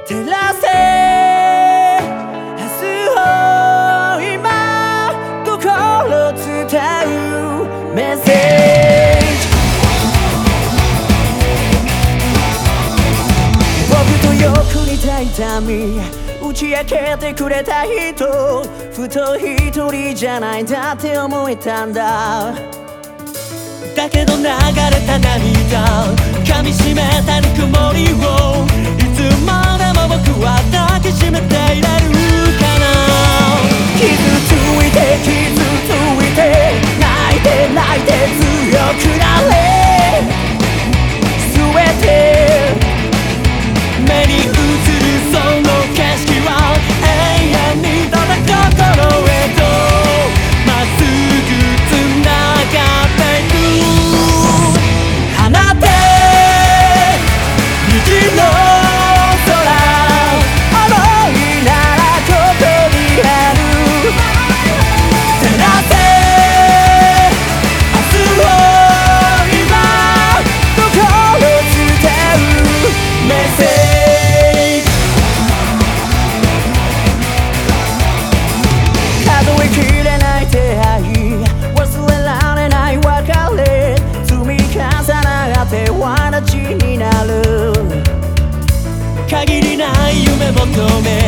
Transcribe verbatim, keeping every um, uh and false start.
照らせ明日を今心伝うメッセージ。僕とよく似た痛み打ち明けてくれた人、ふと一人じゃないんだって思えたんだ。だけど流れた涙噛みしめたぬくもりをいつまでも僕は抱きしめていれるかな。傷ついて傷ついて泣いて泣いて強くなれ全て目に映るその景色は永遠にただ心へとまっすぐつながっていく。放て虹の空想いならここにある。照らせ明日を今心伝うメッセージ。数えきれない手配忘れられない別れ積み重なってわだちになる。限りない夢求め